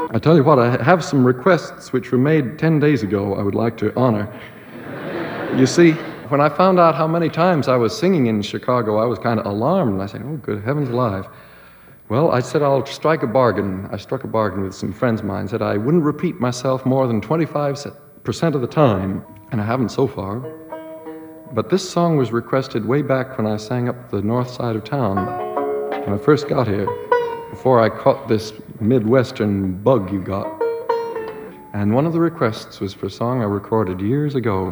I tell you what, I have some requests which were made 10 days ago I would like to honor. You see, when I found out how many times I was singing in Chicago, I was kind of alarmed. I said, oh, good heavens alive. Well, I said I'll strike a bargain. I struck a bargain with some friends of mine, said I wouldn't repeat myself more than 25% of the time, and I haven't so far. But this song was requested way back when I sang up the north side of town, when I first got here, before I caught this Midwestern bug you got. And one of the requests was for a song I recorded years ago.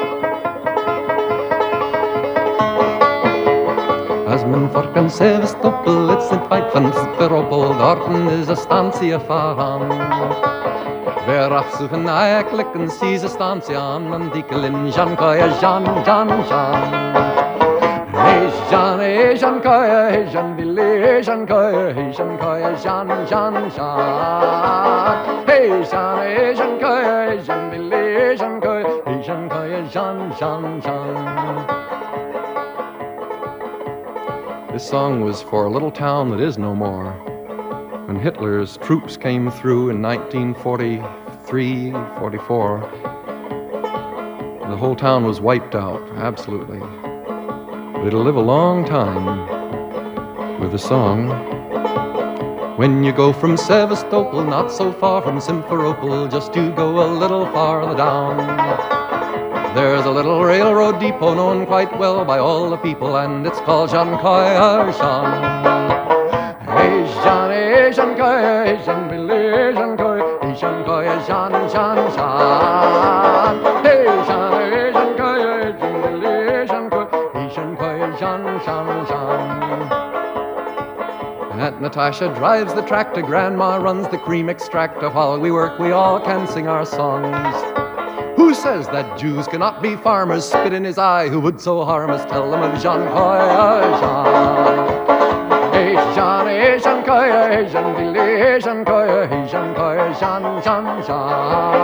As men varken Sevastopol, it's in fight van Simferopol, Dorten is a stantie faran. Weer afzoeken eigenlijk een sieze stantie aan, en dikkelin Jan Kaya, Jan. Hey Jan, Kaya, hey Jan, Billy, hey Jan Kaya, Jan. Hey Jan, Kaya, hey Jan, Billy, Jan Kaya, Jan. This song was for a little town that is no more. When Hitler's troops came through in 1943, 44, the whole town was wiped out, absolutely. But it'll live a long time with the song. When you go from Sevastopol, not so far from Simferopol, just to go a little farther down, there's a little railroad depot known quite well by all the people, and it's called Jan Kaya Jan. Hey Jan Kaya, hey Jan Billy, Jan Kaya, hey Jan Kaya, Jan. Hey Jan Kaya, hey Jan Billy, Jan Kaya, hey Jan Kaya, Jan. Aunt Natasha drives the tractor, Grandma runs the cream extractor. While we work, we all can sing our songs. Who says that Jews cannot be farmers? Spit in his eye, who would so harm us? Tell them of Jan Kaya Jan. Hey Jan Kaya, hey Jan Billy, hey Jan Kaya, Jan.